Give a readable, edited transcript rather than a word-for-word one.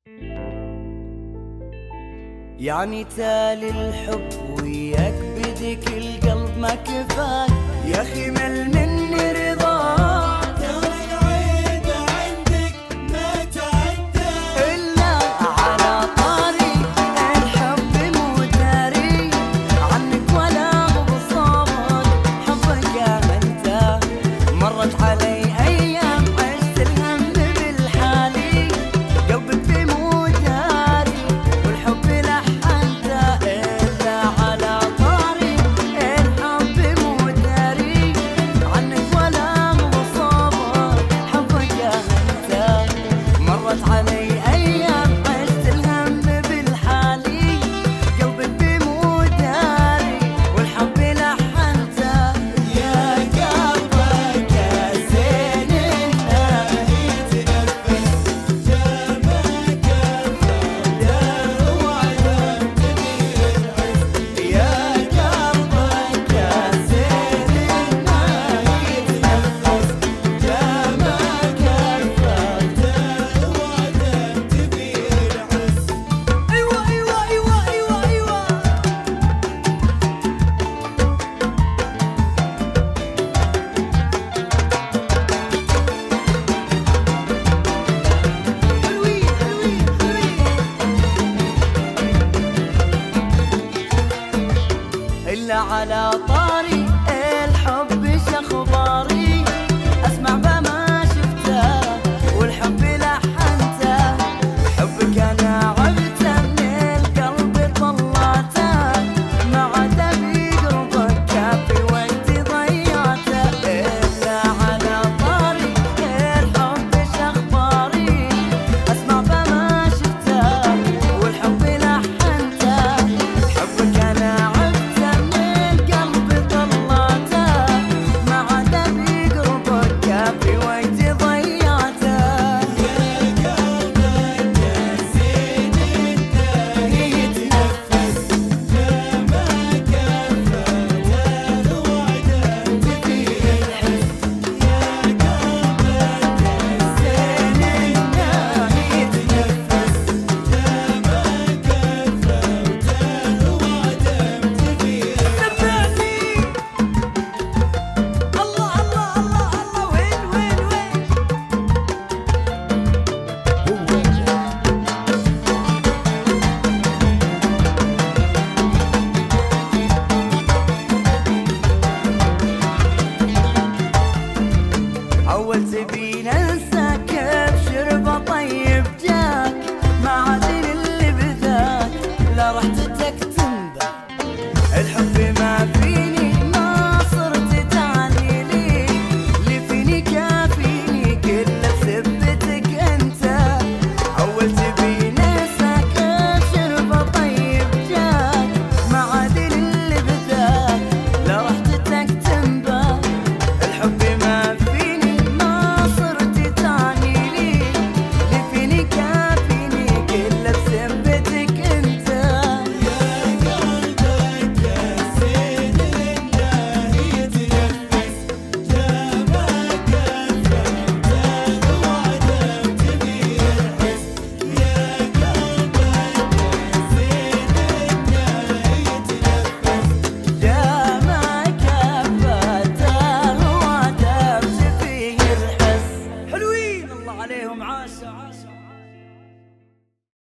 يعني تالي الحب وياك بدك القلب ما كفاك يا اخي مل مني رضاك ترى العيد عندك ما تعدى الا على طاري الحب مو داري عنك ولا بصابك حبك يا انت مرت علي ايام عشت الهم بالحالي قلبك مو داري والحب لحنته الا على طاري الحب مو داري عنك ولا بصابك حبك يا انت مرت علي ايام عشت الهم بالحالي قلبك مو داري والحب لحنته يا قلبك يا زين انت يتنفس جامك الفردة وعدم تبي العز يا قلبك يا زين يتنفس جامك الفردة وعدم تبي العز ايوه ايوه ايوه ايوه ايوه حلوين حلوين حلوين إلا على